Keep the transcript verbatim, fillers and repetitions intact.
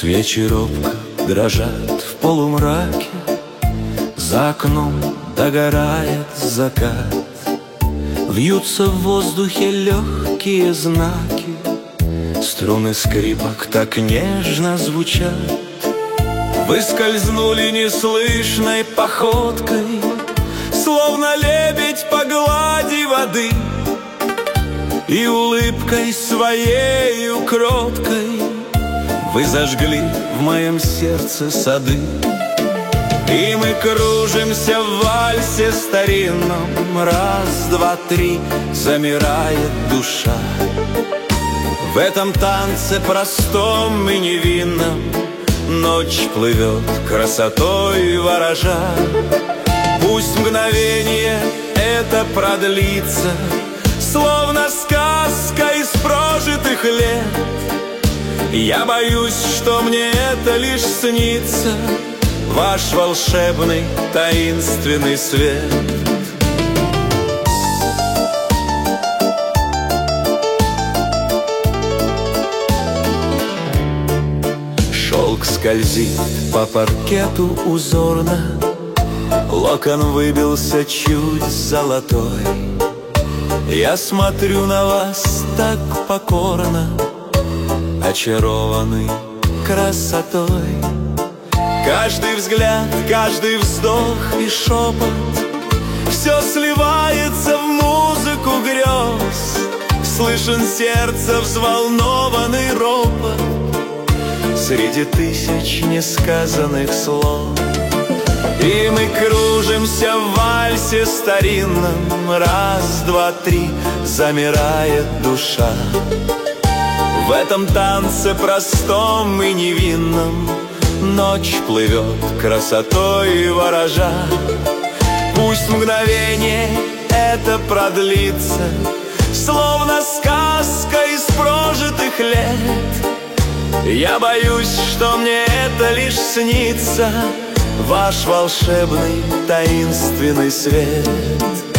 Свечи робко дрожат в полумраке, за окном догорает закат. Вьются в воздухе легкие знаки, струны скрипок так нежно звучат. Вы скользнули неслышной походкой, словно лебедь по глади воды, и улыбкой своею кроткой вы зажгли в моем сердце сады. И мы кружимся в вальсе старинном, раз, два, три, замирает душа. В этом танце простом и невинном ночь плывет красотой ворожа. Пусть мгновение это продлится, словно сказка из прожитых лет. Я боюсь, что мне это лишь снится, ваш волшебный таинственный свет. Шелк скользит по паркету узорно, локон выбился чуть золотой. Я смотрю на вас так покорно, очарованный красотой. Каждый взгляд, каждый вздох и шепот, все сливается в музыку грез. Слышен сердце взволнованный ропот среди тысяч несказанных слов. И мы кружимся в вальсе старинном, раз, два, три, замирает душа. В этом танце простом и невинном ночь плывет красотой ворожа. Пусть мгновение это продлится, словно сказка из прожитых лет. Я боюсь, что мне это лишь снится, ваш волшебный таинственный свет.